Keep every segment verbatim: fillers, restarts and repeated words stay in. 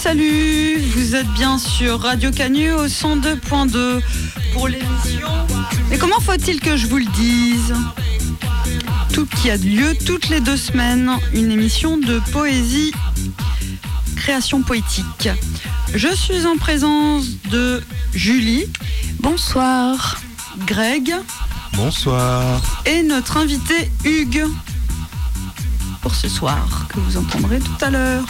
salut, vous êtes bien sur Radio Canu au cent deux point deux pour l'émission. Mais comment faut-il que je vous le dise ? Tout qui a lieu toutes les deux semaines, une émission de poésie, création poétique. Je suis en présence de Julie. Bonsoir. Greg. Bonsoir. Et notre invité Hugues pour ce soir, que vous entendrez tout à l'heure.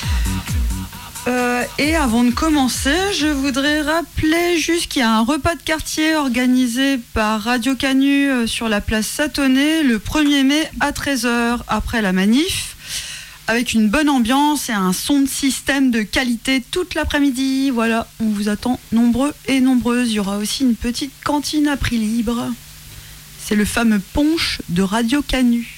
Euh, et avant de commencer, je voudrais rappeler juste qu'il y a un repas de quartier organisé par Radio Canu euh, sur la place Satonnet le premier mai à treize heures après la manif, avec une bonne ambiance et un son de système de qualité toute l'après-midi. Voilà, on vous attend nombreux et nombreuses. Il y aura aussi une petite cantine à prix libre. C'est le fameux punch de Radio Canu.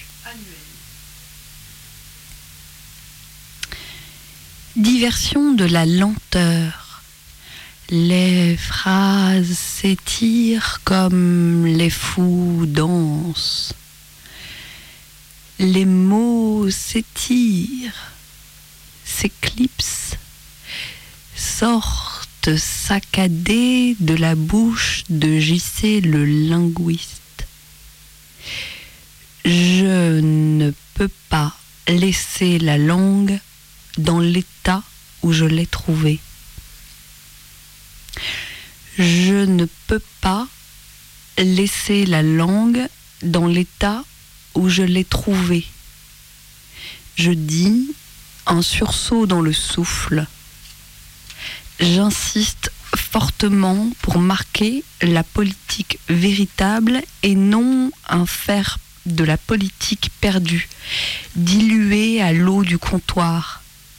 Diversion de la lenteur. Les phrases s'étirent comme les fous dansent. Les mots s'étirent, s'éclipsent, sortent saccadés de la bouche de J C le linguiste. Je ne peux pas laisser la langue dans l'état où je l'ai trouvée. Je ne peux pas laisser la langue dans l'état où je l'ai trouvée. Je dis, un sursaut dans le souffle. J'insiste fortement pour marquer la politique véritable et non un faire de la politique perdue, diluée à l'eau du comptoir.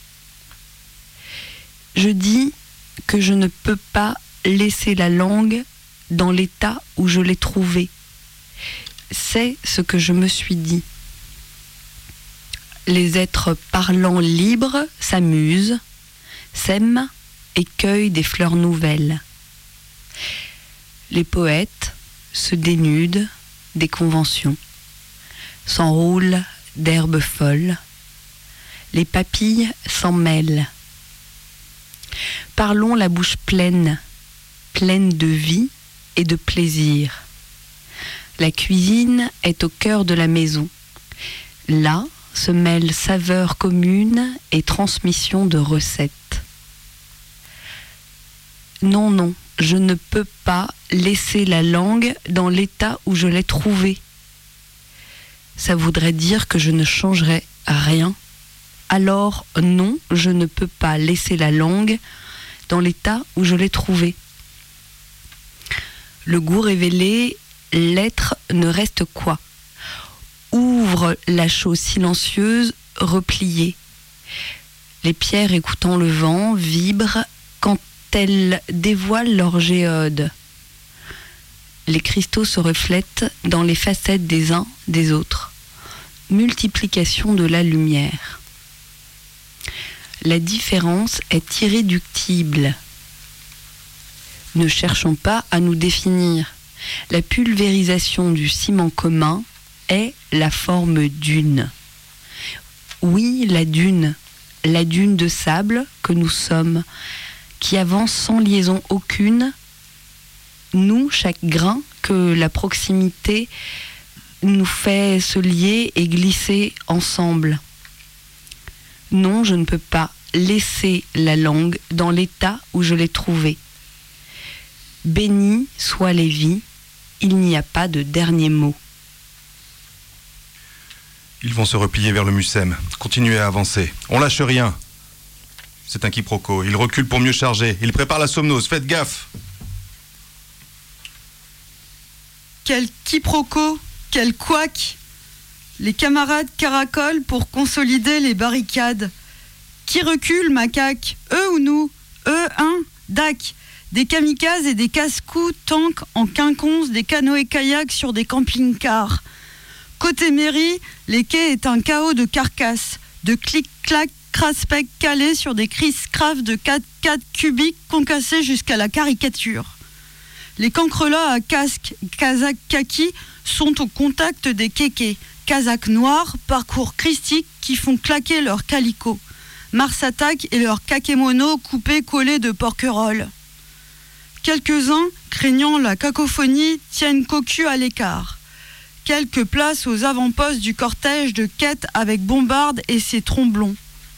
Je dis que je ne peux pas laisser la langue dans l'état où je l'ai trouvée. C'est ce que je me suis dit. Les êtres parlants libres s'amusent, s'aiment et cueillent des fleurs nouvelles. Les poètes se dénudent des conventions, s'enroulent d'herbes folles. Les papilles s'en mêlent. Parlons la bouche pleine, pleine de vie et de plaisir. La cuisine est au cœur de la maison. Là se mêlent saveurs communes et transmission de recettes. Non, non, je ne peux pas laisser la langue dans l'état où je l'ai trouvée. Ça voudrait dire que je ne changerai rien. Alors non, je ne peux pas laisser la langue dans l'état où je l'ai trouvée. Le goût révélé, l'être ne reste quoi ? Ouvre la chose silencieuse, repliée. Les pierres écoutant le vent vibrent quand elles dévoilent leur géode. Les cristaux se reflètent dans les facettes des uns des autres. Multiplication de la lumière. La différence est irréductible. Ne cherchons pas à nous définir. La pulvérisation du ciment commun est la forme d'une. Oui, la dune, la dune de sable que nous sommes, qui avance sans liaison aucune, nous, chaque grain que la proximité nous fait se lier et glisser ensemble. Non, je ne peux pas laisser la langue dans l'état où je l'ai trouvée. Bénis soient les vies, il n'y a pas de dernier mot. Ils vont se replier vers le Mucem, continuer à avancer. On lâche rien. C'est un quiproquo. Ils reculent pour mieux charger. Ils préparent la somnose. Faites gaffe. Quel quiproquo, quel couac. Les camarades caracolent pour consolider les barricades. Qui recule, macaque ? Eux ou nous ? Eux, hein ? Dac. Des kamikazes et des casse-cous tanks en quinconce, des canoës-kayaks sur des camping-cars. Côté mairie, les quais est un chaos de carcasses, de clic-clac, craspec calés sur des criss-crafts de quatre quatre cubiques concassés jusqu'à la caricature. Les cancrelats à casque kazakh kaki sont au contact des kékés, kazakhs noirs, parcours christiques qui font claquer leurs calicots. Mars Attack et leur kakémono coupé-collé de porquerolles. Quelques-uns, craignant la cacophonie, tiennent cocu à l'écart. Quelques places aux avant-postes du cortège de quête avec Bombarde et ses tromblons.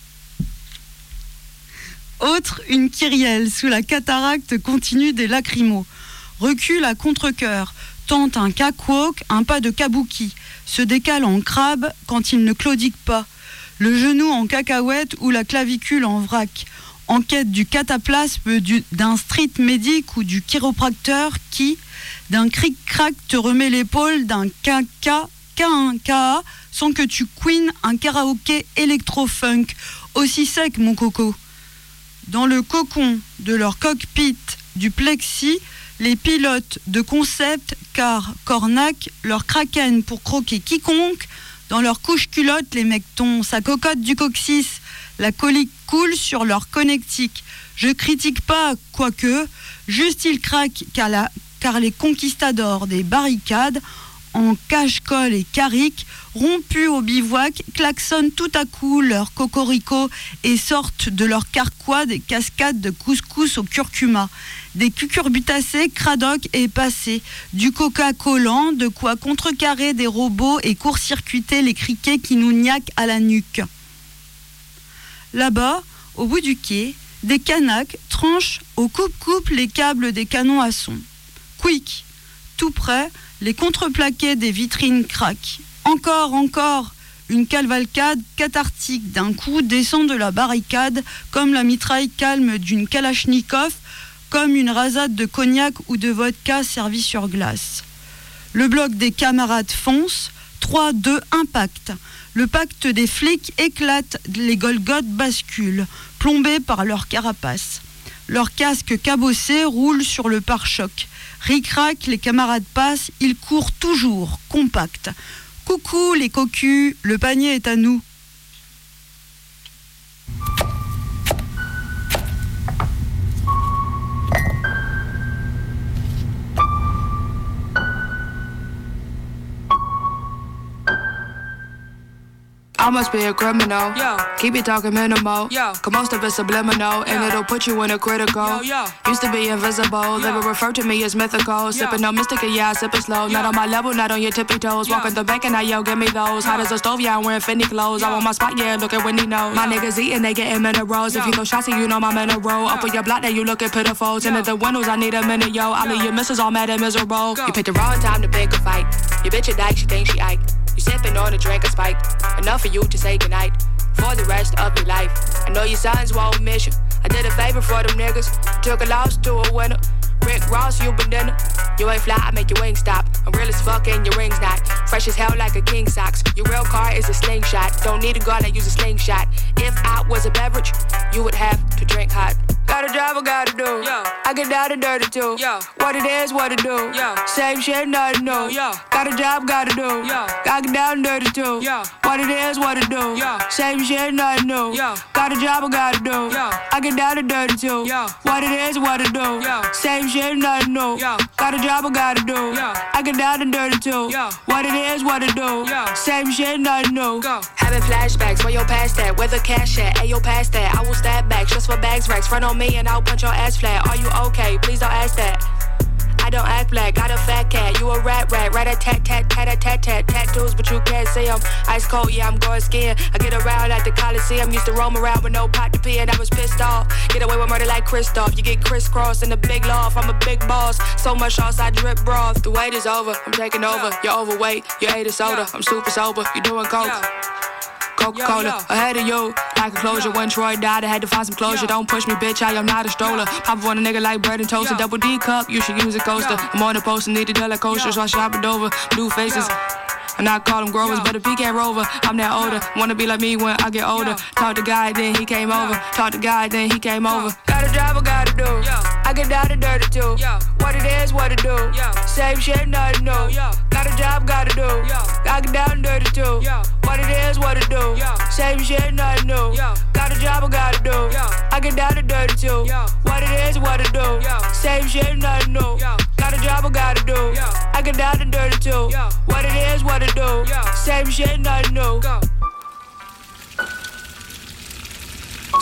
Autre, une kyrielle sous la cataracte continue des lacrymos. Recule à contre-cœur, tente un catwalk, un pas de kabuki, se décale en crabe quand il ne claudique pas, le genou en cacahuète ou la clavicule en vrac, en quête du cataplasme du, d'un street médic ou du chiropracteur qui, d'un cric-crac, te remet l'épaule d'un caca, un K sans que tu queenes un karaoké électro-funk, aussi sec mon coco. Dans le cocon de leur cockpit du plexi, les pilotes de concept, car cornac, leur kraken pour croquer quiconque, dans leur couche culotte, les mectons, sa cocotte du coccyx, la colique coule sur leur connectique. Je critique pas, quoique, juste ils craquent, car, la, car les conquistadors des barricades, en cache-colle et carrick, rompus au bivouac, klaxonnent tout à coup leur cocorico et sortent de leur carquois des cascades de couscous au curcuma, des cucurbitacées, cradoc et passés, du coca collant, de quoi contrecarrer des robots et court-circuiter les criquets qui nous niaquent à la nuque. Là-bas, au bout du quai, des canaques tranchent au coupe-coupe les câbles des canons à son. Quick, tout près, les contreplaqués des vitrines craquent. Encore, encore, une cavalcade cathartique d'un coup descend de la barricade comme la mitraille calme d'une kalachnikov, comme une rasade de cognac ou de vodka servie sur glace. Le bloc des camarades fonce, trois, deux, impact. Le pacte des flics éclate, les Golgoths basculent, plombés par leur carapace. Leurs casques cabossés roulent sur le pare-choc. Ric-rac, les camarades passent, ils courent toujours, compacts. Coucou les cocus, le panier est à nous. I must be a criminal. Yo. Keep it talking minimal. Yo. Cause most of it's subliminal. And yo. It'll put you in a critical. Yo, yo. Used to be invisible. Yo. They would refer to me as mythical. Yo. Sipping no mystic, yeah, I sip it slow. Yo. Not on my level, not on your tippy toes. Yo. Walking the bank and now, yo, give me those. Yo. Hot as a stove, yeah, I'm wearing Fendi clothes. Yo. I want my spot, yeah, look at Wendy knows. My niggas eating, they getting minerals. Yo. If you go shots, you know I'm in a row. Up on your block, then you looking pitiful. Ten of the windows, I need a minute, yo. All of your misses all mad and miserable. Go. You picked the wrong time to pick a fight. Your bitch a dyke, she thinks she Ike. You sipping on a drink of spike. Enough for you to say goodnight for the rest of your life. I know your sons won't miss you. I did a favor for them niggas. Took a loss to a winner. Rick Ross, you been dinner. You ain't fly, I make your wings stop. I'm real as fuck and your ring's not. Fresh as hell like a king socks. Your real car is a slingshot. Don't need a gun, I use a slingshot. If I was a beverage, you would have to drink hot. Got a job I gotta do. Yo. I get down and dirty too. Yo. What it is, what it do. Yo. Same shit, nothing new. Yo. Got a job, gotta do. Yo. I get down and dirty too. Yo. What it is, what it do. Yo. Same shit, nothing new. Yo. Got a job I gotta do. Yo. I get down and dirty too. Yo. What it is, what it do. Yo. Same shit, nothing new. Yo. Got a job I gotta do. Yo. I get down and dirty too. Yo. What it is, what it do. Yo. Same shit, nothing new. Go. Having flashbacks, where your past that? Where the cash at? Ayo, past that. I will stab back, just for bags, racks. Front on me and I'll punch your ass flat. Are you okay? Please don't ask that. I don't act black, got a fat cat. You a rat rat, rat a tat tat tat a tat tat. Tattoos, but you can't see them. Ice cold, yeah, I'm going skiing. I get around like the Coliseum. Used to roam around with no pot to pee, and I was pissed off. Get away with murder like Christoph. You get crisscrossed in the big loft. I'm a big boss. So much sauce, I drip broth. The wait is over, I'm taking over. You're overweight, you ate a soda. I'm super sober, you doing coke. Coca-Cola, yo, yo. Ahead of you, like a closure. Yo. When Troy died, I had to find some closure. Yo. Don't push me, bitch, I am not a stroller. Pop on a nigga like bread and toast. A double D cup, you should use a coaster. Yo. I'm on the post and need a dollar coaster, so I shop it over. Blue faces. Yo. And I call them growers, but if he can't rover, I'm that older. Wanna be like me when I get older. Talk to God, then he came over. Talk to God, then he came over. Got a job I gotta do. I get down and dirty too. What it is, what it do. Same shit, nothing new. Got a job, gotta do. I get down and dirty too. What it is, what it do. Same shit, nothing new. Got a job I gotta do. I get down and dirty too. What it is, what it do. Same shit, nothing new. Got a job I gotta do. I get down and dirty too. What it is, what it do. Same shit, nothing new.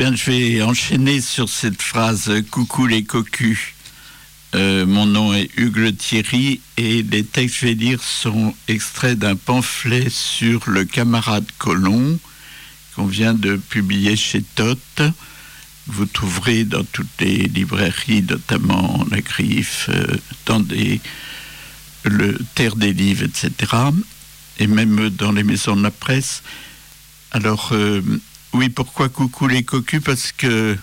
bien, je vais enchaîner sur cette phrase « Coucou les cocus ». Euh, mon nom est Hugues Thierry et les textes que je vais lire sont extraits d'un pamphlet sur le camarade Colomb qu'on vient de publier chez Toth. Vous trouverez dans toutes les librairies, notamment La Griffe, euh, dans des, le Terre des Livres, et cetera. Et même dans les maisons de la presse. Alors, euh, oui, pourquoi coucou les cocus? Parce que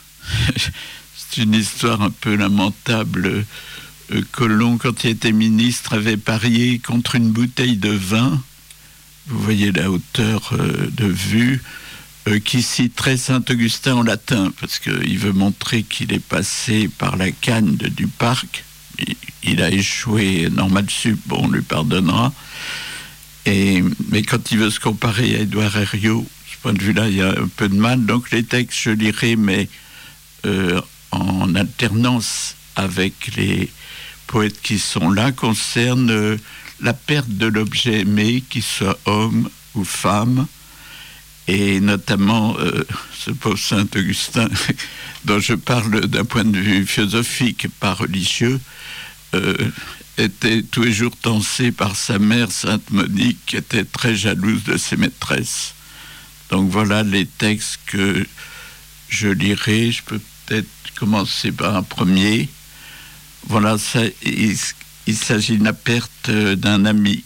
c'est une histoire un peu lamentable. Euh, Colomb, quand il était ministre, avait parié contre une bouteille de vin. Vous voyez la hauteur euh, de vue. Euh, qui citerait Saint-Augustin en latin, parce qu'il veut montrer qu'il est passé par la canne de, du parc. Il, il a échoué, normal sup, bon, on lui pardonnera. Et, mais quand il veut se comparer à Édouard Herriot, de ce point de vue-là, il y a un peu de mal. Donc les textes, je lirai, mais euh, en alternance avec les poètes qui sont là, concernent euh, la perte de l'objet aimé, qu'il soit homme ou femme. Et notamment euh, ce pauvre Saint-Augustin, dont je parle d'un point de vue philosophique, pas religieux, euh, était tous les jours tensé par sa mère, Sainte Monique, qui était très jalouse de ses maîtresses. Donc voilà les textes que je lirai. Je peux peut-être commencer par un premier. Voilà, ça, il, il s'agit de la perte d'un ami.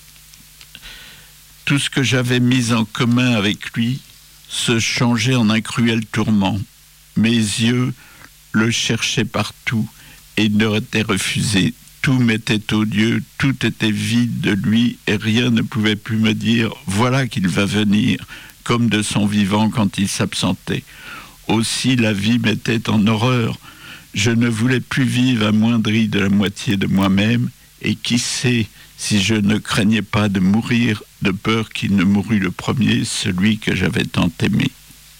Tout ce que j'avais mis en commun avec lui se changeait en un cruel tourment. Mes yeux le cherchaient partout et il leur était refusé. Tout m'était odieux, tout était vide de lui et rien ne pouvait plus me dire « voilà qu'il va venir », comme de son vivant quand il s'absentait. Aussi la vie m'était en horreur. Je ne voulais plus vivre amoindri de la moitié de moi-même et qui sait si je ne craignais pas de mourir de peur qu'il ne mourût le premier, celui que j'avais tant aimé.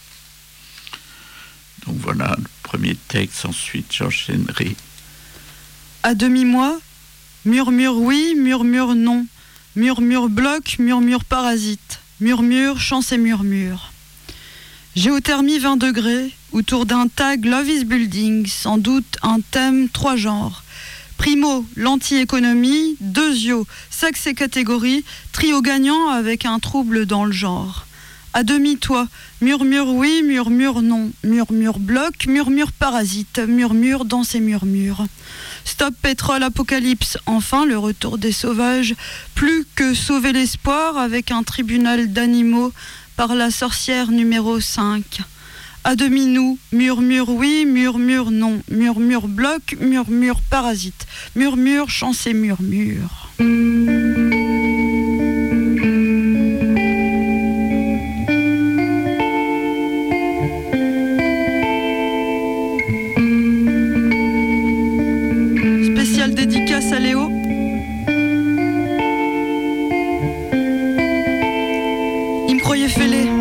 Donc voilà le premier texte, ensuite j'enchaînerai. À demi-mois, murmure oui, murmure non, murmure bloc, murmure parasite, murmure, chance et murmure. Géothermie vingt degrés, autour d'un tag Love is Building, sans doute un thème trois genres. Primo, l'anti-économie, deuxio, sexe et catégorie, trio gagnant avec un trouble dans le genre. À demi-toi, murmure oui, murmure non, murmure bloc, murmure parasite, murmure dans ses murmures. Stop pétrole apocalypse, enfin le retour des sauvages, plus que sauver l'espoir avec un tribunal d'animaux par la sorcière numéro cinq. À demi nous, murmure oui, murmure non, murmure bloc, murmure parasite, murmure chance et murmure. Spéciale dédicace à Léo. Il me croyait fêlé.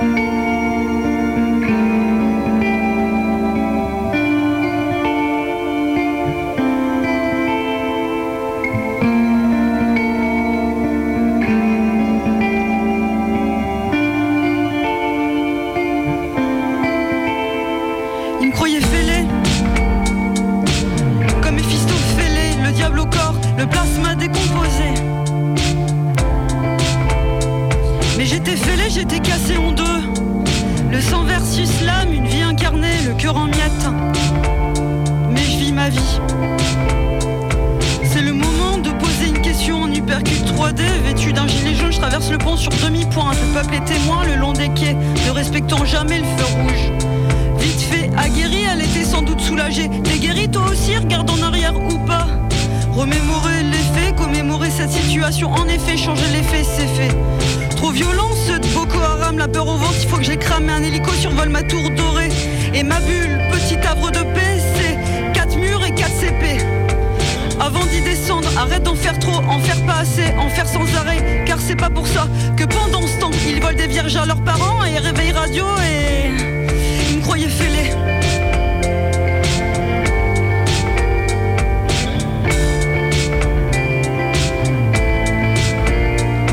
J'étais cassé en deux. Le sang versus l'âme, une vie incarnée, le cœur en miettes. Mais je vis ma vie. C'est le moment de poser une question en hypercute trois D. Vêtu d'un gilet jaune, je traverse le pont sur demi-pointe. Le peuple est témoin le long des quais, ne respectant jamais le feu rouge. Vite fait, aguerrie, elle était sans doute soulagée. T'es guéri toi aussi, regarde en arrière ou pas. Remémorer les faits, commémorer cette situation. En effet, changer les faits, c'est fait. Trop violent ceux de Boko Haram, la peur au ventre, il faut que je les crame. Un hélico survole ma tour dorée. Et ma bulle, petit havre de paix, c'est quatre murs et quatre C P. Avant d'y descendre, arrête d'en faire trop, en faire pas assez, en faire sans arrêt. Car c'est pas pour ça que pendant ce temps, ils volent des vierges à leurs parents et réveillent radio et... Ils me croyaient fêlés.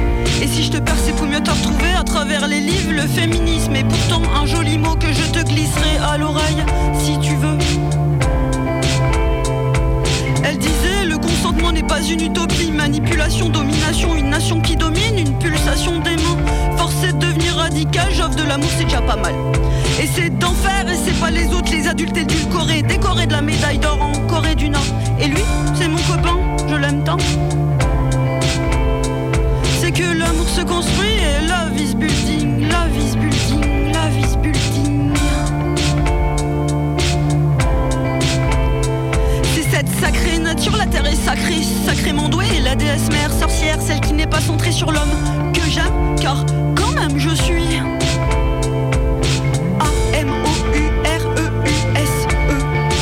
Mieux te retrouver à travers les livres, le féminisme est pourtant un joli mot que je te glisse. glisserai à l'oreille si tu veux. Elle disait le consentement n'est pas une utopie, manipulation, domination, une nation qui domine, une pulsation des mains. Forcé de devenir radical, j'offre de l'amour, c'est déjà pas mal. Et c'est d'en faire, et c'est pas les autres, les adultes édulcorés, décorés de la médaille d'or en Corée du Nord. Et lui, c'est mon copain, je l'aime tant. C'est que l'amour se construit et love is building, love is building, love is building. C'est cette sacrée nature, la terre est sacrée, sacrément douée. Et la déesse mère sorcière, celle qui n'est pas centrée sur l'homme que j'aime, car quand même je suis A M O U R E U S E.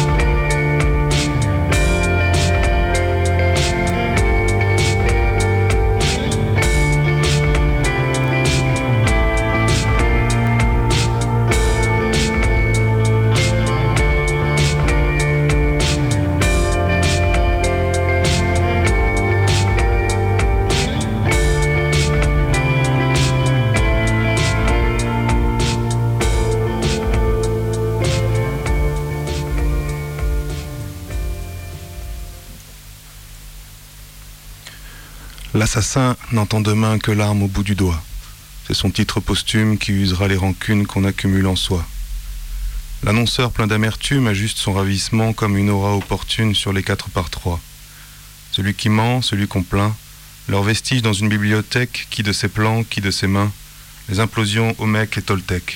L'assassin n'entend demain que l'arme au bout du doigt. C'est son titre posthume qui usera les rancunes qu'on accumule en soi. L'annonceur plein d'amertume ajuste son ravissement comme une aura opportune sur les quatre par trois. Celui qui ment, celui qu'on plaint, leur vestige dans une bibliothèque, qui de ses plans, qui de ses mains, les implosions Olmec et Toltec.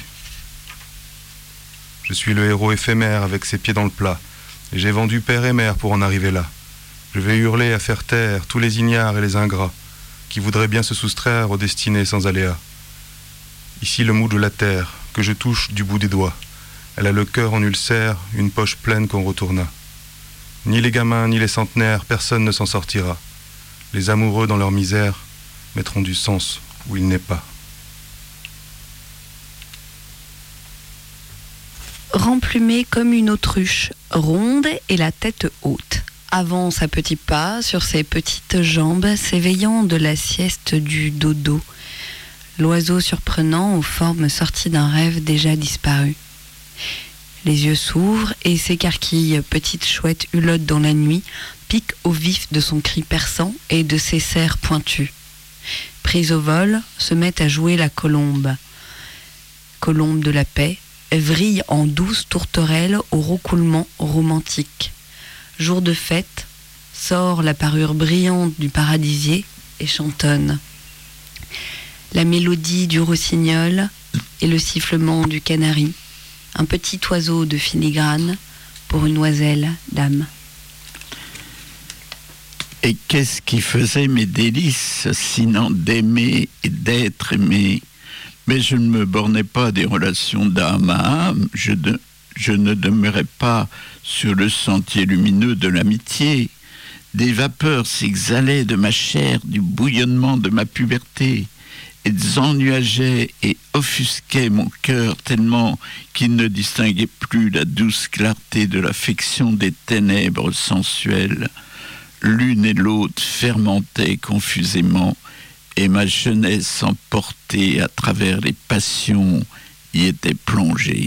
Je suis le héros éphémère avec ses pieds dans le plat, et j'ai vendu père et mère pour en arriver là. Je vais hurler à faire taire tous les ignares et les ingrats qui voudraient bien se soustraire aux destinées sans aléas. Ici le mou de la terre, que je touche du bout des doigts. Elle a le cœur en ulcère, une poche pleine qu'on retourna. Ni les gamins, ni les centenaires, personne ne s'en sortira. Les amoureux dans leur misère mettront du sens où il n'est pas. Remplumée comme une autruche, ronde et la tête haute. Avance à petits pas sur ses petites jambes, s'éveillant de la sieste du dodo. L'oiseau surprenant aux formes sorties d'un rêve déjà disparu. Les yeux s'ouvrent et s'écarquillent, petite chouette hulotte dans la nuit, pique au vif de son cri perçant et de ses serres pointues. Prise au vol, se met à jouer la colombe. Colombe de la paix, vrille en douce tourterelle au roucoulement romantique. Jour de fête, sort la parure brillante du paradisier et chantonne. La mélodie du rossignol et le sifflement du canari, un petit oiseau de filigrane pour une oiselle d'âme. Et qu'est-ce qui faisait mes délices, sinon d'aimer et d'être aimé? Mais je ne me bornais pas des relations d'âme à âme, je, de, je ne demeurais pas sur le sentier lumineux de l'amitié. Des vapeurs s'exhalaient de ma chair, du bouillonnement de ma puberté. Elles ennuageaient et offusquaient mon cœur tellement qu'il ne distinguait plus la douce clarté de l'affection des ténèbres sensuelles. L'une et l'autre fermentaient confusément et ma jeunesse emportée à travers les passions y était plongée.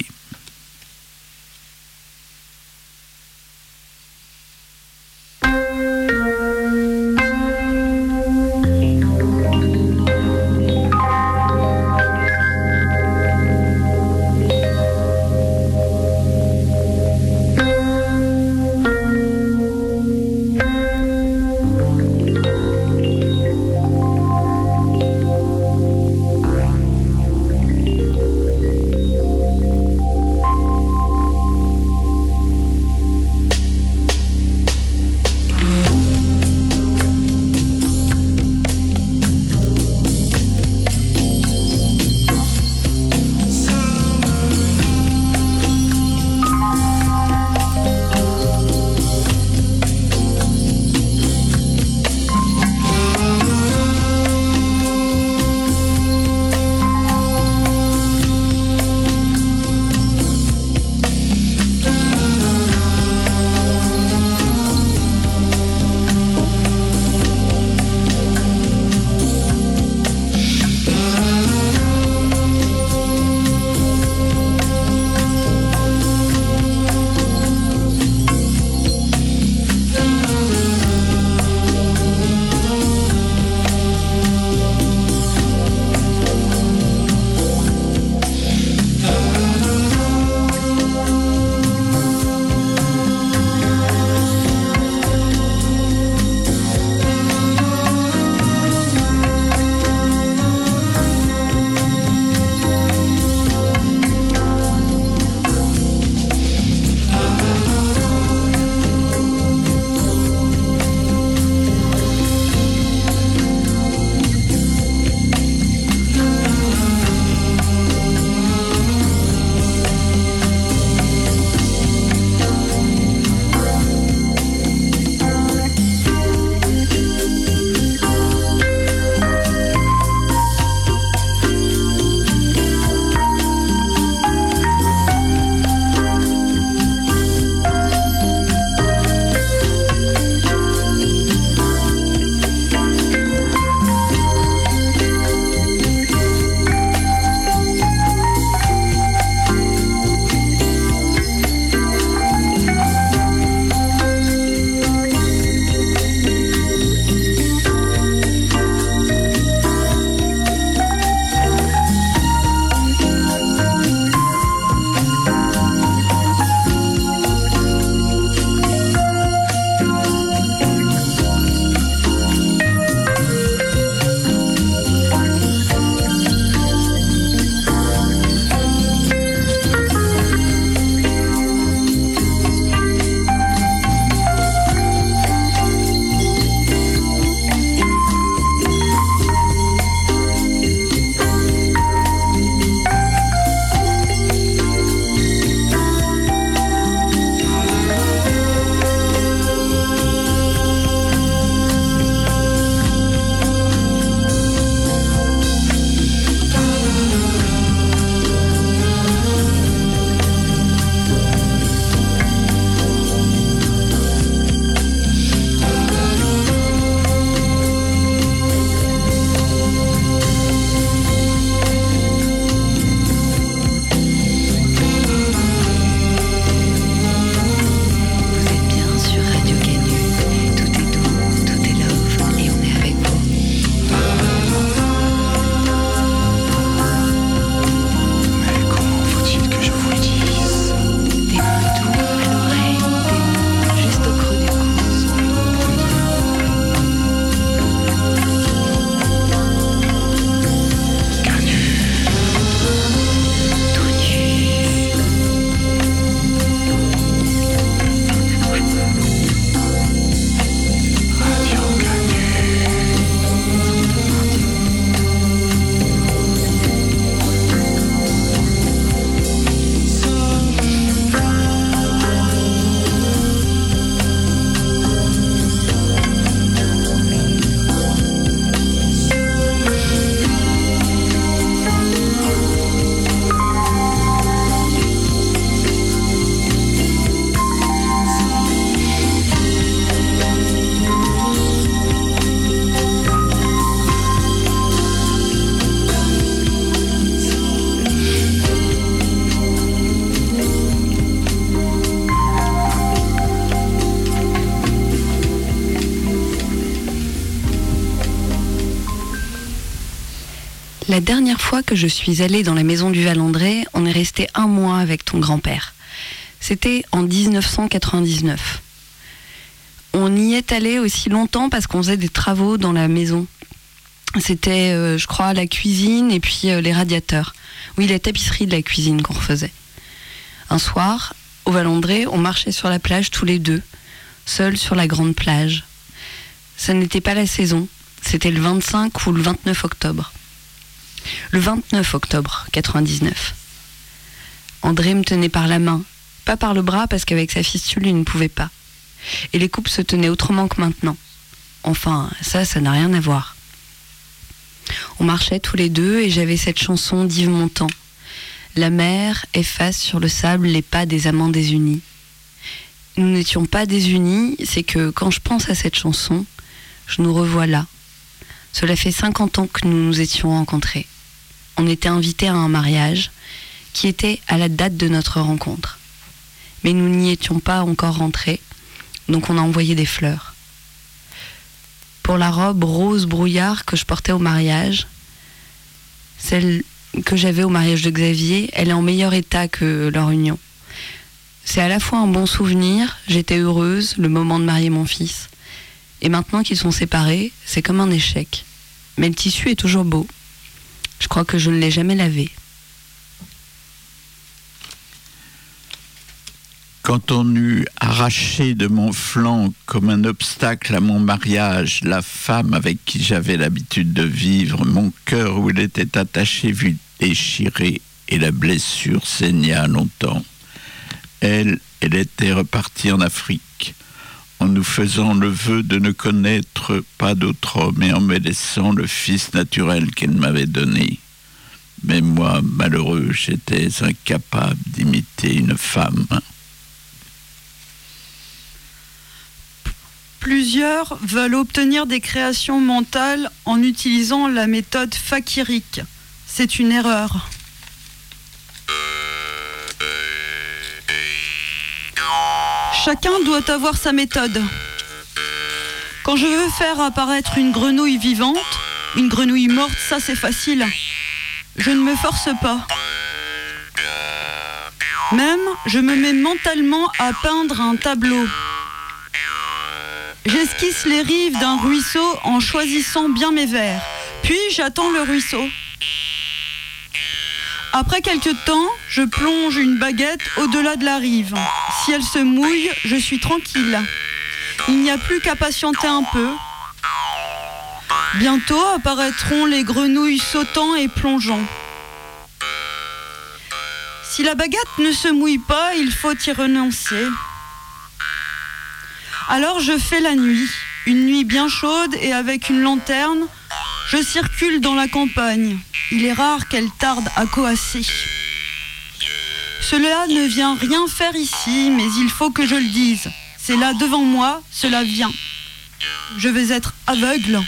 La dernière fois que je suis allée dans la maison du Valandré, on est resté un mois avec ton grand-père. C'était en dix-neuf cent quatre-vingt-dix-neuf. On y est allé aussi longtemps parce qu'on faisait des travaux dans la maison. C'était, euh, je crois, la cuisine et puis euh, les radiateurs. Oui, la tapisserie de la cuisine qu'on refaisait. Un soir, au Valandré, on marchait sur la plage tous les deux, seuls sur la grande plage. Ça n'était pas la saison, c'était le vingt-cinq ou le vingt-neuf octobre. Le vingt-neuf octobre quatre-vingt-dix-neuf. André me tenait par la main, pas par le bras parce qu'avec sa fistule il ne pouvait pas. Et les couples se tenaient autrement que maintenant. Enfin, ça, ça n'a rien à voir. On marchait tous les deux et j'avais cette chanson d'Yves Montand. La mer efface sur le sable les pas des amants désunis. Nous n'étions pas désunis, c'est que quand je pense à cette chanson, je nous revois là. Cela fait cinquante ans que nous nous étions rencontrés. On était invités à un mariage qui était à la date de notre rencontre. Mais nous n'y étions pas encore rentrés, donc on a envoyé des fleurs. Pour la robe rose brouillard que je portais au mariage, celle que j'avais au mariage de Xavier, elle est en meilleur état que leur union. C'est à la fois un bon souvenir, j'étais heureuse, le moment de marier mon fils. Et maintenant qu'ils sont séparés, c'est comme un échec. Mais le tissu est toujours beau. Je crois que je ne l'ai jamais lavé. Quand on eut arraché de mon flanc comme un obstacle à mon mariage la femme avec qui j'avais l'habitude de vivre, mon cœur où il était attaché fut déchiré et la blessure saigna longtemps. Elle, elle était repartie en Afrique, en nous faisant le vœu de ne connaître pas d'autre homme et en me laissant le fils naturel qu'elle m'avait donné. Mais moi, malheureux, j'étais incapable d'imiter une femme. Plusieurs veulent obtenir des créations mentales en utilisant la méthode fakirique. C'est une erreur. Chacun doit avoir sa méthode. Quand je veux faire apparaître une grenouille vivante, une grenouille morte, ça c'est facile. Je ne me force pas. Même, je me mets mentalement à peindre un tableau. J'esquisse les rives d'un ruisseau en choisissant bien mes vers. Puis j'attends le ruisseau. Après quelque temps, je plonge une baguette au-delà de la rive. Si elle se mouille, je suis tranquille. Il n'y a plus qu'à patienter un peu. Bientôt apparaîtront les grenouilles sautant et plongeant. Si la baguette ne se mouille pas, il faut y renoncer. Alors je fais la nuit, une nuit bien chaude et avec une lanterne, je circule dans la campagne. Il est rare qu'elle tarde à coasser. Cela ne vient rien faire ici, mais il faut que je le dise. C'est là devant moi, cela vient. Je vais être aveugle.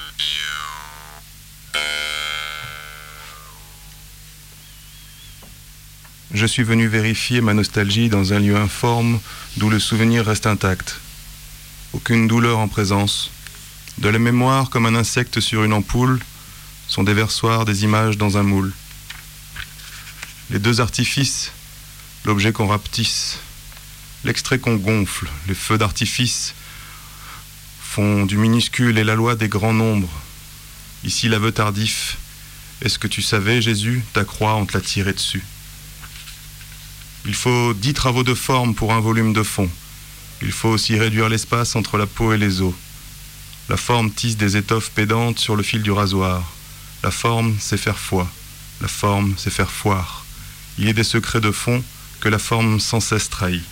Je suis venu vérifier ma nostalgie dans un lieu informe d'où le souvenir reste intact. Aucune douleur en présence. De la mémoire comme un insecte sur une ampoule sont des versoirs, des images dans un moule. Les deux artifices, l'objet qu'on rapetisse, l'extrait qu'on gonfle, les feux d'artifice font du minuscule et la loi des grands nombres. Ici l'aveu tardif. Est-ce que tu savais, Jésus, ta croix, on te l'a tirée dessus. Il faut dix travaux de forme pour un volume de fond. Il faut aussi réduire l'espace entre la peau et les os. La forme tisse des étoffes pédantes sur le fil du rasoir. La forme, c'est faire foi. La forme, c'est faire foire. Il y a des secrets de fond que la forme sans cesse trahit.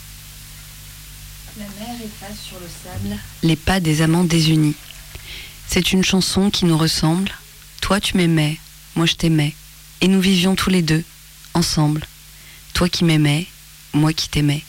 La mer efface sur le sable les pas des amants désunis. C'est une chanson qui nous ressemble. Toi tu m'aimais, moi je t'aimais. Et nous vivions tous les deux, ensemble. Toi qui m'aimais, moi qui t'aimais.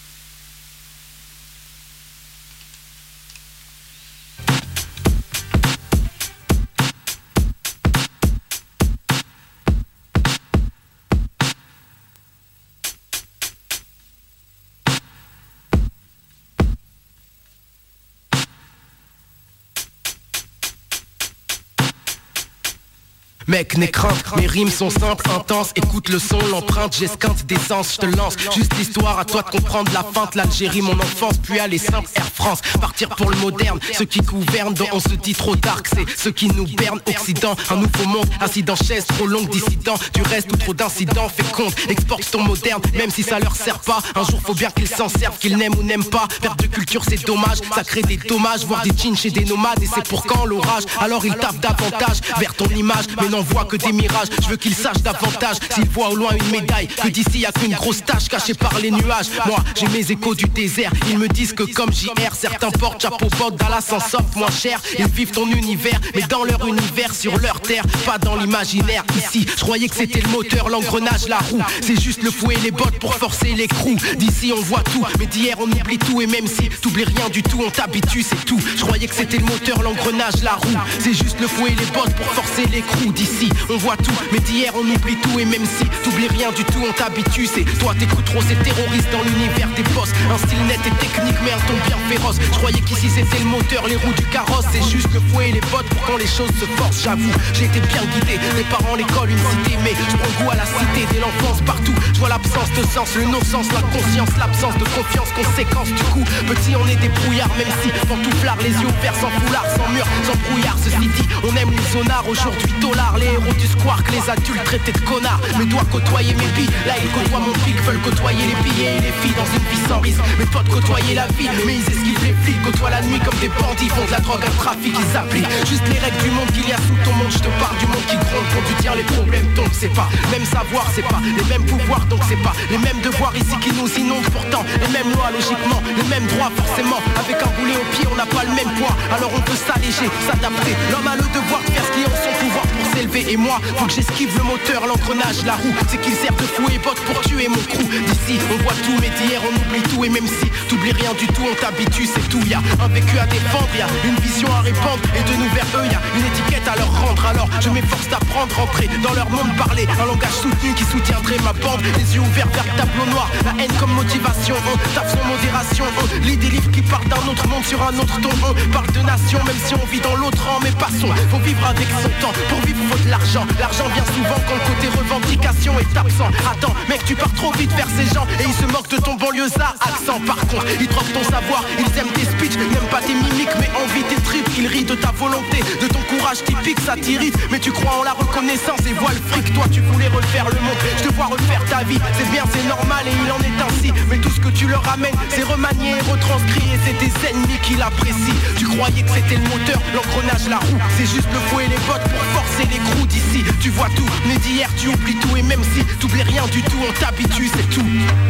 Mec, n'aie crainte, mes rimes sont simples, intenses. Écoute le son, l'empreinte, j'esquinte d'essence, je te lance. Juste l'histoire, à toi de comprendre la feinte. L'Algérie, mon enfance, puis aller simple, Air France. Partir pour le moderne, ceux qui gouvernent, dont on se dit trop dark, c'est ceux qui nous bernent. Occident, un nouveau monde, assis dans chaise, trop longue, dissident. Du reste ou trop d'incidents, fais compte, exporte ton moderne, même si ça leur sert pas. Un jour, faut bien qu'ils s'en servent, qu'ils n'aiment ou n'aiment pas. Perte de culture, c'est dommage, ça crée des dommages. Voir des jeans chez des nomades, et c'est pour quand l'orage. Alors ils tapent davantage vers ton image, mais n'en voient que des mirages. Je veux qu'ils sachent davantage, s'ils voient au loin une médaille, que d'ici y'a qu'une grosse tache cachée par les nuages. Moi j'ai mes échos du désert, ils me disent que comme J R, certains portent chapeau pote, Dallas en sortent moins cher. Ils vivent ton univers, mais dans leur univers, sur leur terre, pas dans l'imaginaire. Ici, je croyais que c'était le moteur, l'engrenage, la roue. C'est juste le fouet et les bottes pour forcer l'écrou. D'ici on voit tout, mais d'hier on oublie tout. Et même si t'oublies rien du tout, on t'habitue, c'est tout. Je croyais que c'était le moteur, l'engrenage, la roue. C'est juste le fouet et les bottes pour forcer l'écrou. D'ici on voit tout, mais d'hier on oublie tout. Et même si t'oublies rien du tout, on t'habitue. C'est toi t'écoutes trop ces terroristes dans l'univers des boss. Un style net et technique mais un ton bien féroce. Je croyais qu'ici c'était le moteur, les roues du carrosse. C'est juste le fouet et les bottes pour quand les choses se forcent. J'avoue, j'ai été bien guidé, mes parents, l'école, une cité. Mais je prends goût à la cité dès l'enfance partout. Je vois l'absence de sens, le non-sens, la conscience, l'absence de confiance, conséquence. Du coup, petit on est des brouillards, même si pantouflards, les yeux ouverts, sans foulard, sans mur, sans brouillard. Ceci dit, on aime les zonards, aujourd'hui dollars. Les héros du squark, les adultes traités de connards. Mais dois côtoyer mes billes, là ils côtoient mon pic. Veulent côtoyer les billets et les filles dans une vie sans risque. Mes potes côtoyer la vie, mais ils esquivent les flics. Côtoient la nuit comme des bandits, font de la drogue, un trafic, ils s'appliquent. Juste les règles du monde qu'il y a sous ton monde. Je te parle du monde qui gronde, quand tu tiens les problèmes tombent. C'est pas même savoir, c'est pas les mêmes pouvoirs, donc c'est pas les mêmes devoirs ici qui nous inondent. Pourtant, les mêmes lois logiquement, les mêmes droits forcément. Avec un boulet au pied, on n'a pas le même poids. Alors on peut s'alléger, s'adapter. L'homme a le devoir de faire ce qui est en son pouvoir pour s'élever. Et moi, faut que j'esquive le moteur, l'engrenage, la roue. C'est qu'il sert de fou et botte pour tuer mon crew. D'ici, on voit tout, mais d'hier on oublie tout. Et même si t'oublies rien du tout, on t'habitue, c'est tout. Y'a un vécu à défendre, y'a une vision à répandre. Et de nous vers eux, y'a une étiquette à leur rendre. Alors je m'efforce d'apprendre, rentrer dans leur monde, parler un langage soutenu qui soutiendrait ma bande. Les yeux ouverts vers le tableau noir, la haine comme motivation. On tape sans modération, on lit des livres qui parlent d'un autre monde sur un autre ton. On parle de nation, même si on vit dans l'autre rang. Mais passons, faut vivre avec son temps. Pour vivre faut de l'argent, l'argent vient souvent quand le côté revendication est absent. Attends, mec, tu pars trop vite vers ces gens. Et ils se moquent de ton banlieusard accent. Par contre, ils troquent ton savoir, ils aiment tes speeches, n'aiment pas tes mimiques, mais envie tes tripes. Ils rient de ta volonté, de ton courage typique, ça t'irrite. Mais tu crois en la reconnaissance et vois le fric. Toi tu voulais refaire le monde, je te vois refaire ta vie. C'est bien, c'est normal et il en est ainsi. Mais tout ce que tu leur amènes, c'est remanié et retranscrit. Et c'est tes ennemis qui l'apprécient. Tu croyais que c'était le moteur, l'engrenage, la roue. C'est juste le fouet et les bottes pour forcer les crews. D'ici, tu vois tout, mais d'hier tu oublies tout. Et même si t'oublies rien du tout, on t'habitue, c'est tout.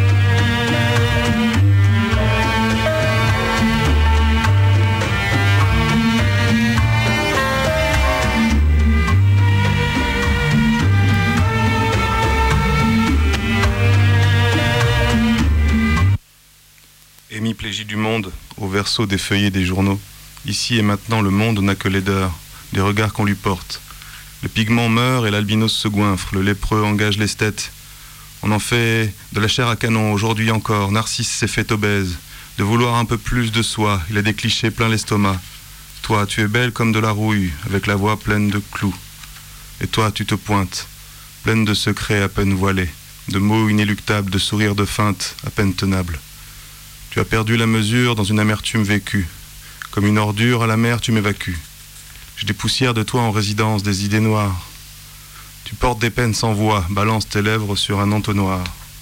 Hémiplégie du monde, au verso des feuillets des journaux. Ici et maintenant, le monde n'a que laideur, des regards qu'on lui porte. Le pigment meurt et l'albinos se goinfre, le lépreux engage l'esthète. On en fait de la chair à canon, aujourd'hui encore. Narcisse s'est fait obèse. De vouloir un peu plus de soi, il a des clichés plein l'estomac. Toi, tu es belle comme de la rouille, avec la voix pleine de clous. Et toi, tu te pointes, pleine de secrets à peine voilés, de mots inéluctables, de sourires de feinte à peine tenables. Tu as perdu la mesure dans une amertume vécue. Comme une ordure à la mer, tu m'évacues. J'ai des poussières de toi en résidence, des idées noires. Tu portes des peines sans voix, balance tes lèvres sur un entonnoir.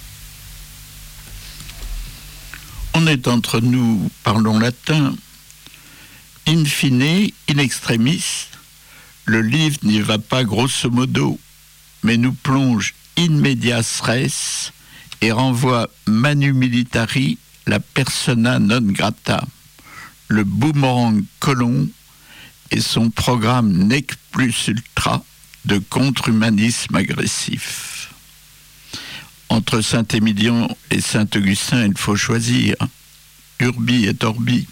On est entre nous, parlons latin. In fine, in extremis, le livre n'y va pas grosso modo, mais nous plonge in medias res et renvoie manu militari la persona non grata, le boomerang colon et son programme nec plus ultra de contre-humanisme agressif. Entre Saint-Émilion et Saint-Augustin, il faut choisir. Urbi et orbi.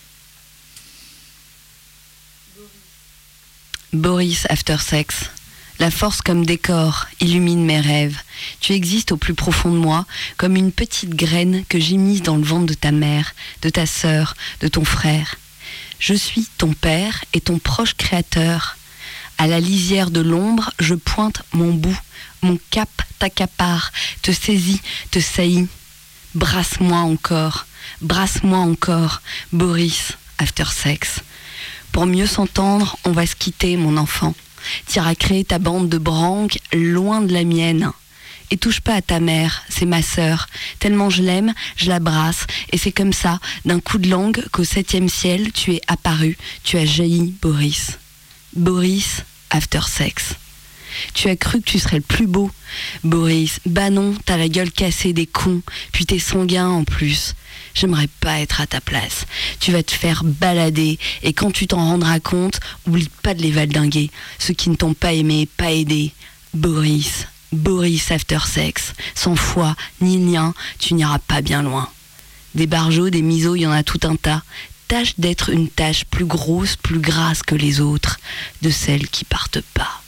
Boris After Sex, La force comme décor illumine mes rêves. Tu existes au plus profond de moi, comme une petite graine que j'ai mise dans le ventre de ta mère, de ta sœur, de ton frère. Je suis ton père et ton proche créateur. À la lisière de l'ombre, je pointe mon bout. Mon cap t'accapare, te saisit, te saillit. Brasse-moi encore, brasse-moi encore, Boris, after sex. Pour mieux s'entendre, on va se quitter, mon enfant. T'iras créer ta bande de branques loin de la mienne. Et touche pas à ta mère, c'est ma sœur. Tellement je l'aime, je la brasse. Et c'est comme ça, d'un coup de langue, qu'au septième ciel, tu es apparu, tu as jailli, Boris. Boris, after sex. Tu as cru que tu serais le plus beau, Boris. Bah non, t'as la gueule cassée des cons, puis t'es sanguin en plus. J'aimerais pas être à ta place. Tu vas te faire balader, et quand tu t'en rendras compte, oublie pas de les valdinguer. Ceux qui ne t'ont pas aimé, pas aidé. Boris, Boris after sex. Sans foi ni lien, tu n'iras pas bien loin. Des barjots, des misos, il y en a tout un tas. Tâche d'être une tâche plus grosse, plus grasse que les autres, de celles qui partent pas.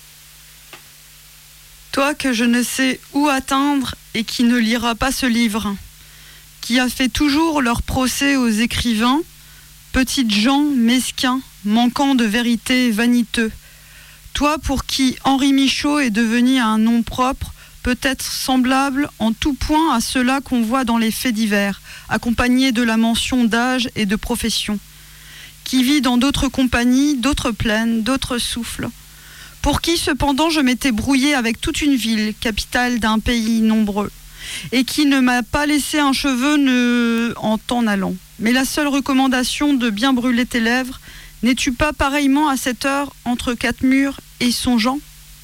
Toi que je ne sais où atteindre et qui ne lira pas ce livre, qui a fait toujours leur procès aux écrivains, petites gens mesquins, manquant de vérité, vaniteux. Toi pour qui Henri Michaud est devenu un nom propre, peut-être semblable en tout point à ceux-là qu'on voit dans les faits divers, accompagné de la mention d'âge et de profession, qui vit dans d'autres compagnies, d'autres plaines, d'autres souffles. Pour qui, cependant, je m'étais brouillée avec toute une ville, capitale d'un pays nombreux, et qui ne m'a pas laissé un cheveu ne... en t'en allant. Mais la seule recommandation de bien brûler tes lèvres, n'es-tu pas pareillement à cette heure entre quatre murs et songeant ?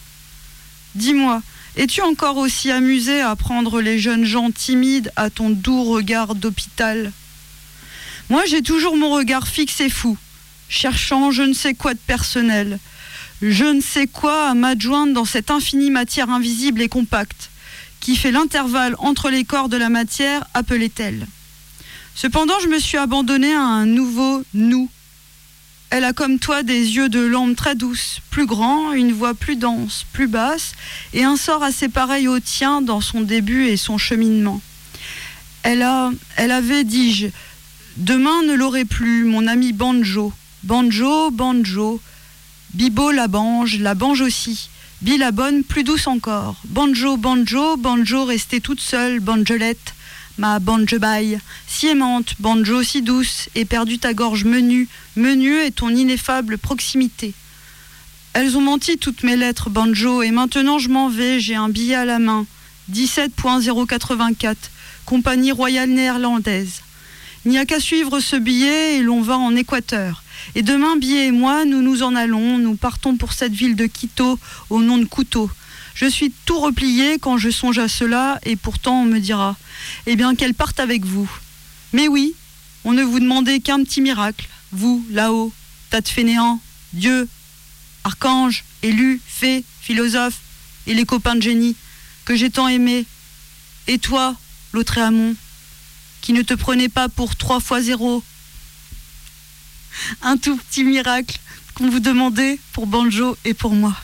Dis-moi, es-tu encore aussi amusé à prendre les jeunes gens timides à ton doux regard d'hôpital ? Moi, j'ai toujours mon regard fixe et fou, cherchant je ne sais quoi de personnel. Je ne sais quoi à m'adjoindre dans cette infinie matière invisible et compacte, qui fait l'intervalle entre les corps de la matière, appelée telle. Cependant, je me suis abandonnée à un nouveau nous. Elle a comme toi des yeux de lampe très douce, plus grands, une voix plus dense, plus basse, et un sort assez pareil au tien dans son début et son cheminement. Elle a, elle avait, dis-je, demain ne l'aurait plus, mon ami Banjo. Banjo, Banjo. Bibo la bange, la bange aussi. Bi la bonne, plus douce encore. Banjo, Banjo, Banjo restée toute seule, Banjolette, ma banjebaille, si aimante, Banjo si douce, et perdu ta gorge menue, menue est ton ineffable proximité. Elles ont menti toutes mes lettres, Banjo, et maintenant je m'en vais, j'ai un billet à la main. dix-sept zéro quatre-vingt-quatre, compagnie royale néerlandaise. Il n'y a qu'à suivre ce billet et l'on va en Équateur. Et demain, Billet et moi, nous nous en allons, nous partons pour cette ville de Quito au nom de Couteau. Je suis tout replié quand je songe à cela, et pourtant on me dira, eh bien qu'elle parte avec vous. Mais oui, on ne vous demandait qu'un petit miracle, vous, là-haut, tas de fainéants, Dieu, archange, élu, fée, philosophe, et les copains de génie, que j'ai tant aimés. Et toi, Lautréamont, qui ne te prenait pas pour trois fois zéro. Un tout petit miracle qu'on vous demandait pour Banjo et pour moi.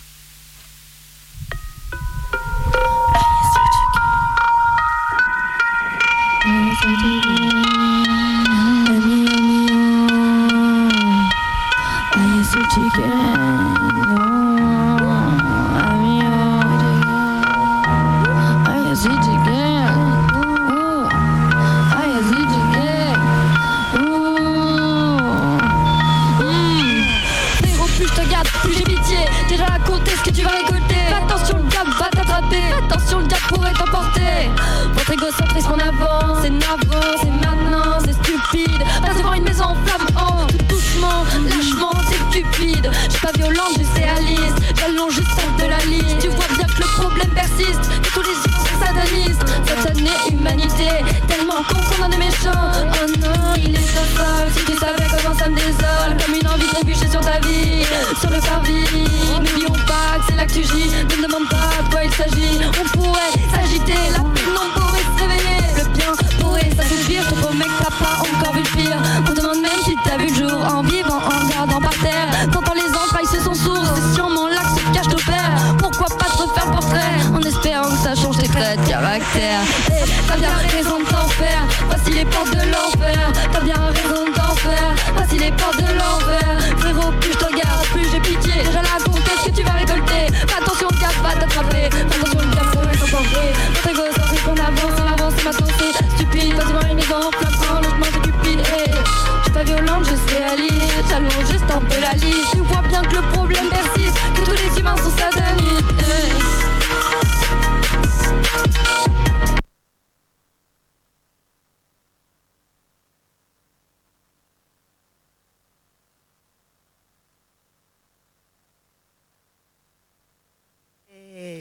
Attention, le diable pourrait t'emporter. Votre égocentrisme en avant, c'est navrant, c'est maintenant, c'est stupide. Passe devant une maison en flamme, oh, tout doucement, lâchement, c'est stupide. Je suis pas violente, je sais Alice, j'allonge juste celle de la liste. Tu vois bien que le problème persiste, que tous les gens sont satanistes. Satanée humanité, tellement con qu'on en est méchant. Oh non, il est trop folle, si tu savais comment ça me désole. Comme une envie de trébucher sur ta vie, sur le parvis. N'oublions pas que c'est là que tu gis, ne me demande pas de quoi il s'agit. On pourrait s'agiter, la non pourrait se réveiller. Le bien pourrait s'assoupir, je te promets que t'as pas encore vu le pire. On demande même si t'as vu le jour, en vivant, en regardant par terre. T'entends les entrailles se sont sources, c'est sûrement là que se cache ton père.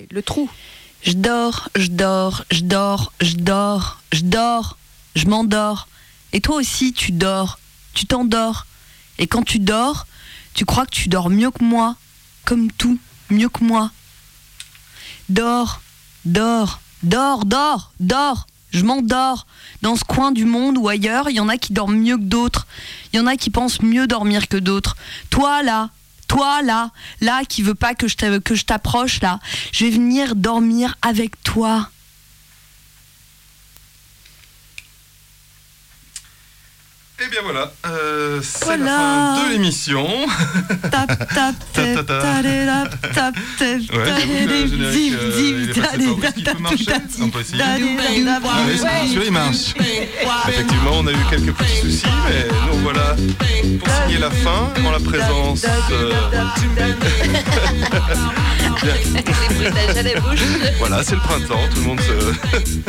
le trou. Je dors, je dors, je dors, je dors, je dors, je m'endors. Et toi aussi, tu dors, tu t'endors. Et quand tu dors, tu crois que tu dors mieux que moi, comme tout, mieux que moi. Dors, dors, dors, dors, dors. Je m'endors. Dans ce coin du monde ou ailleurs, il y en a qui dorment mieux que d'autres. Il y en a qui pensent mieux dormir que d'autres. Toi, là, toi, là, là, qui veut pas que je t'a- que je t'approche, là, je vais venir dormir avec toi. Et bien voilà, euh, c'est Voilà. la fin de l'émission. Tap, tap, Ta, ta, ta. tap, tap, tap, Ouais, j'avoue que le générique, euh, il est passé par où? Est-ce qu'il peut marcher? On peut essayer. Ah oui, celui-là, il marche. Effectivement, on a eu quelques petits soucis, mais nous voilà pour signer la fin en la présence. euh, Voilà, c'est le printemps, tout le monde se.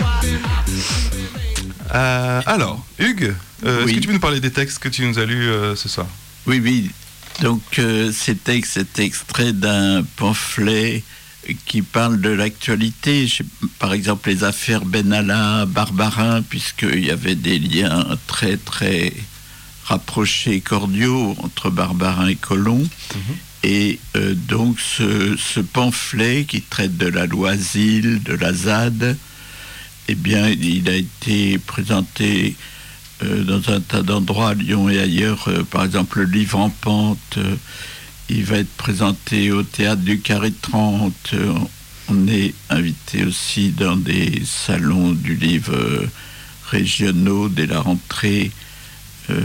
Euh, alors, Hugues, euh, Oui. est-ce que tu peux nous parler des textes que tu nous as lus euh, ce soir? Oui, oui. Donc, euh, ces textes étaient extraits d'un pamphlet qui parle de l'actualité. Je- Par exemple, les affaires Benalla, Barbarin, puisqu'il y avait des liens très, très rapprochés, cordiaux entre Barbarin et Colomb. Et euh, donc, ce, ce pamphlet qui traite de la loi Asile, de la Z A D, eh bien, il a été présenté euh, dans un tas d'endroits à Lyon et ailleurs. Euh, par exemple, le livre en pente, euh, il va être présenté au théâtre du Carré trente. Euh, on est invité aussi dans des salons du livre euh, régionaux dès la rentrée. Euh,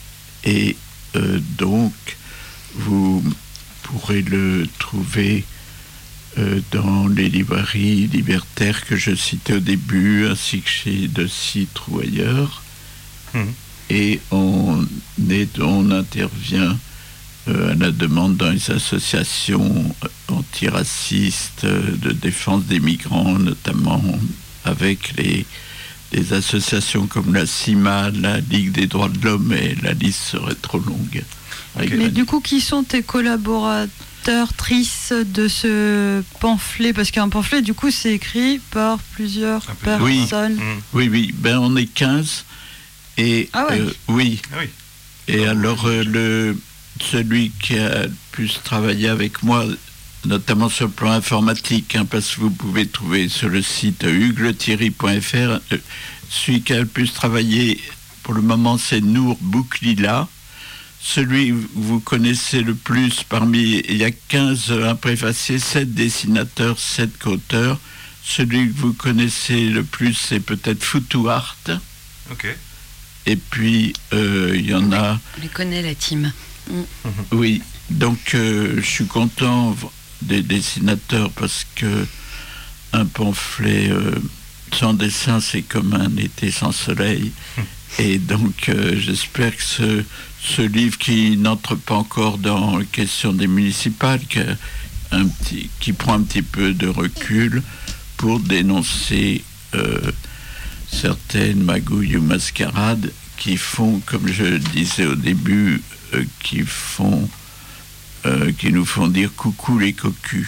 et euh, donc, vous pourrez le trouver Euh, dans les librairies libertaires que je citais au début, ainsi que chez De Citre ou ailleurs. Mhm. Et on, est, on intervient euh, à la demande dans les associations antiracistes euh, de défense des migrants, notamment avec les, les associations comme la CIMA, la Ligue des droits de l'homme, et la liste serait trop longue. Avec Mais la- du coup, qui sont tes collaborateurs, trices de ce pamphlet? Parce qu'un pamphlet, du coup, c'est écrit par plusieurs Ah, plusieurs Oui. personnes. Mmh. Oui, oui, ben on est quinze. Et Ah ouais. euh, oui. Ah oui. Et alors euh, le celui qui a le plus travaillé avec moi, notamment sur le plan informatique, hein, parce que vous pouvez trouver sur le site hugues-thierry point f r, euh, celui qui a le plus travaillé pour le moment, c'est Nour Bouklila. Celui que vous connaissez le plus parmi, il y a quinze impréfacés, sept dessinateurs, sept co-auteurs. Celui que vous connaissez le plus, c'est peut-être Foutou Art. Ok. Et puis, euh, il y en a... On les connaît, la team. Oui, donc euh, je suis content des dessinateurs parce que un pamphlet euh, sans dessin, c'est comme un été sans soleil. Et donc, euh, j'espère que ce, ce livre qui n'entre pas encore dans la question des municipales, qui, a un petit, qui prend un petit peu de recul pour dénoncer euh, certaines magouilles ou mascarades qui font, comme je disais au début, euh, qui font, euh, qui nous font dire coucou les cocus.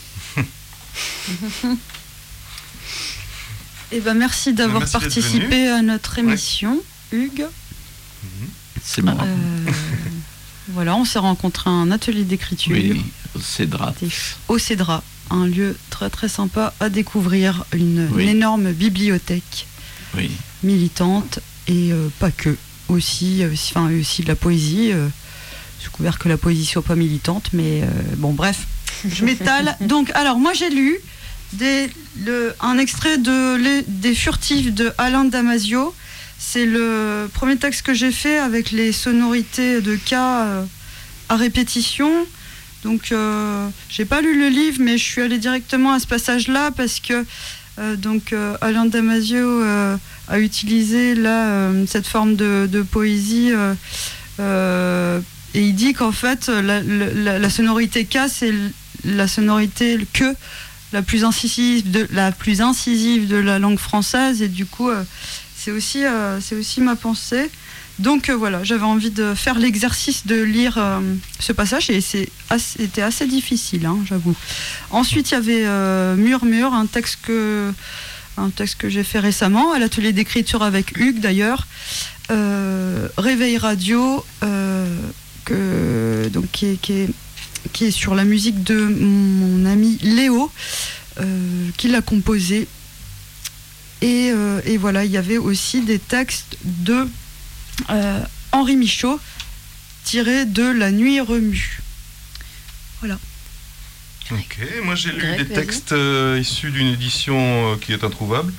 Eh ben, merci d'avoir Merci d'être participé venu. à notre émission, Hugues. C'est moi. Euh, voilà, on s'est rencontrés à un atelier d'écriture Oui, au Cédrat. au Cédrat, un lieu très très sympa à découvrir, une, Oui. une énorme bibliothèque Oui. militante et euh, pas que, aussi, euh, aussi, enfin, aussi de la poésie. Euh, j'ai découvert que la poésie soit pas militante, mais euh, bon, bref, je m'étale. Donc, alors, moi j'ai lu des, le, un extrait de les, des Furtifs de Alain Damasio. C'est le premier texte que j'ai fait avec les sonorités de cas euh, à répétition. Donc, euh, j'ai pas lu le livre, mais je suis allée directement à ce passage-là parce que euh, donc euh, Alain Damasio euh, a utilisé là euh, cette forme de, de poésie euh, euh, et il dit qu'en fait la, la, la sonorité K, c'est la sonorité que la plus incisive de la plus incisive de la langue française, et du coup euh, c'est aussi euh, c'est aussi ma pensée. Donc euh, voilà, j'avais envie de faire l'exercice de lire euh, ce passage et c'est assez, c'était assez difficile, hein, j'avoue. Ensuite, il y avait euh, Murmure, un texte que, un texte que j'ai fait récemment à l'atelier d'écriture avec Hugues d'ailleurs. Euh, Réveil Radio, euh, que, donc, qui, est, qui, est, qui est sur la musique de mon ami Léo, euh, qui l'a composé. Et, euh, et voilà, il y avait aussi des textes de euh, Henri Michaud, tirés de La Nuit remue. Voilà. Ok, moi j'ai lu Greg, des vas-y. textes euh, issus d'une édition euh, qui est introuvable.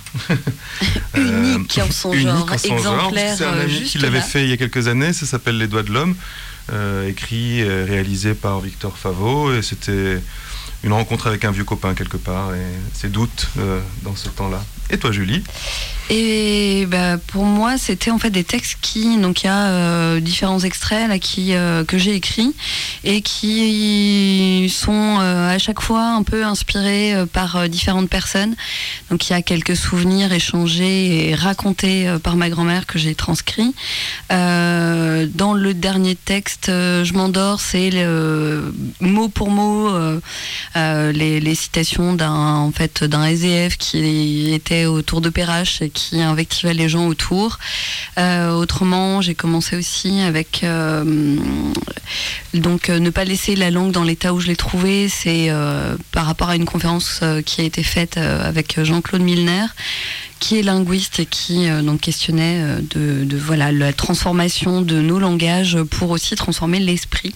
Unique en son unique genre, en son exemplaire. C'est un euh, ami juste qui l'avait là. fait il y a quelques années, ça s'appelle Les Doigts de l'Homme, euh, écrit et réalisé par Victor Favreau, et c'était une rencontre avec un vieux copain quelque part, et ses doutes euh, dans ce temps-là. Et toi Julie? Et bah, pour moi, c'était en fait des textes qui, donc il y a euh, différents extraits là, qui, euh, que j'ai écrits et qui sont euh, à chaque fois un peu inspirés euh, par euh, différentes personnes. Donc il y a quelques souvenirs échangés et racontés euh, par ma grand-mère que j'ai transcrits. Euh, dans le dernier texte, euh, Je m'endors, c'est le, mot pour mot euh, euh, les, les citations d'un en fait d'un S D F qui était autour de Perrache et qui invectivait les gens autour. Euh, autrement, j'ai commencé aussi avec euh, donc euh, ne pas laisser la langue dans l'état où je l'ai trouvée. C'est euh, par rapport à une conférence euh, qui a été faite euh, avec Jean-Claude Milner, qui est linguiste et qui euh, donc questionnait euh, de, de voilà la transformation de nos langages pour aussi transformer l'esprit.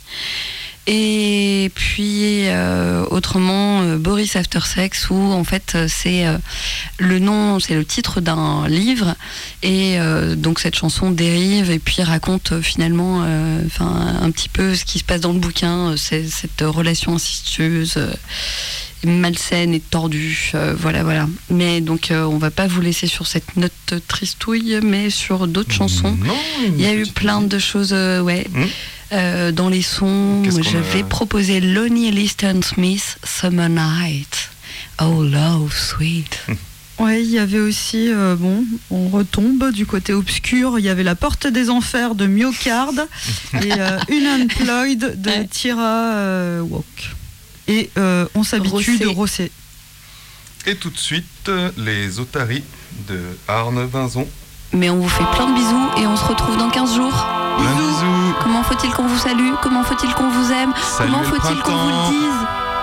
Et puis euh, autrement euh, Boris After Sex, où en fait euh, c'est euh, le nom, c'est le titre d'un livre, et euh, donc cette chanson dérive et puis raconte euh, finalement euh, enfin un petit peu ce qui se passe dans le bouquin, euh, c'est cette relation incestueuse, euh, malsaine et tordue, euh, voilà voilà. Mais donc euh, on va pas vous laisser sur cette note tristouille, mais sur d'autres chansons. Non, Il y a eu plein de choses, euh, ouais. Mmh. Euh, dans les sons, Qu'est-ce qu'on j'avais a... proposé Lonnie Liston Smith, Summer Night. Oh, love, sweet. Ouais, il y avait aussi, euh, bon, on retombe du côté obscur, il y avait La Porte des Enfers de Myocarde et euh, Unemployed de Ouais. Tira euh, Walk. Et euh, On s'habitue Rosset. de Rosset. Et tout de suite, les Otaries de Arne Vinzon. Mais on vous fait plein de bisous et on se retrouve dans quinze jours. Un bisou. Comment faut-il qu'on vous salue? Comment faut-il qu'on vous aime? Salut Comment le faut-il qu'on vous printemps. le dise?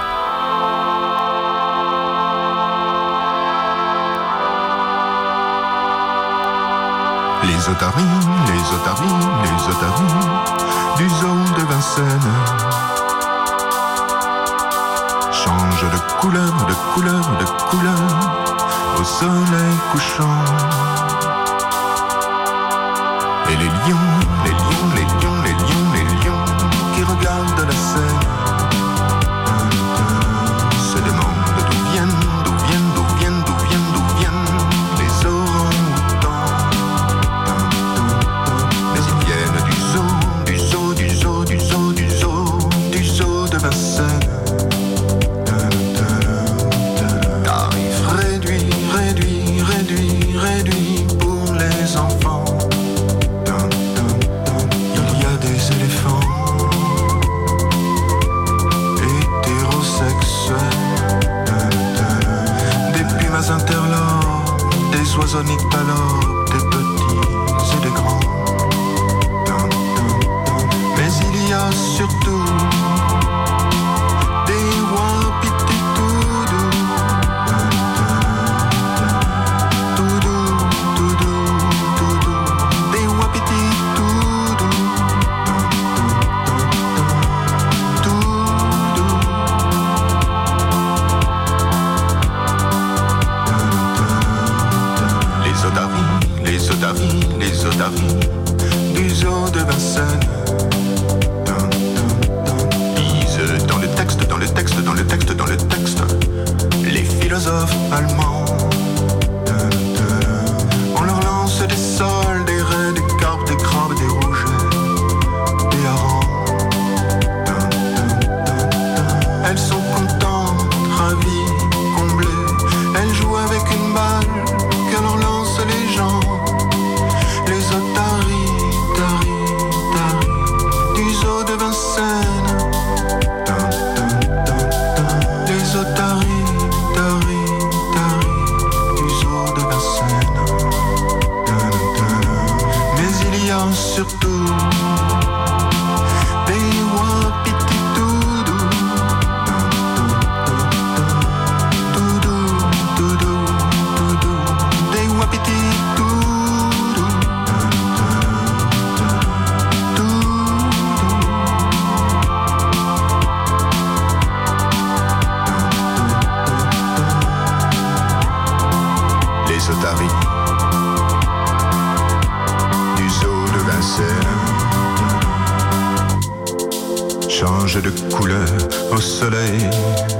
Les otaries, les otaries, les otaries du zoo de Vincennes changent de couleur, de couleur, de couleur au soleil couchant. Et les lions, les lions, les lions, les lions, les lions qui regardent la scène se demandent d'où viennent, d'où viennent, d'où viennent, d'où viennent, d'où viennent les orang-outans. Mais ils viennent du zoo, du zoo, du zoo, du zoo, du zoo, du zoo de Vincennes. Tarif réduit, réduit, réduit, réduit pour les enfants. Il y a des éléphants hétérosexuels, des pumas interlopes, des oiseaux nyctalopes, des petits et des grands. Mais il y a surtout des wapitis tout doux, tout doux, tout doux, tout doux, des wapitis tout doux, tout doux. Les otaries, les otaries, les otaries du zoo de Vincennes disent dans le texte, dans le texte, dans le texte, dans le texte, les philosophes allemands. On leur lance des sols, des raies, des carpes, des crabes, des rougets, des harengs. Elles sont contentes, ravies, comblées. Elles jouent avec une balle que leur lancent les gens. Les otaries, Change de couleur au soleil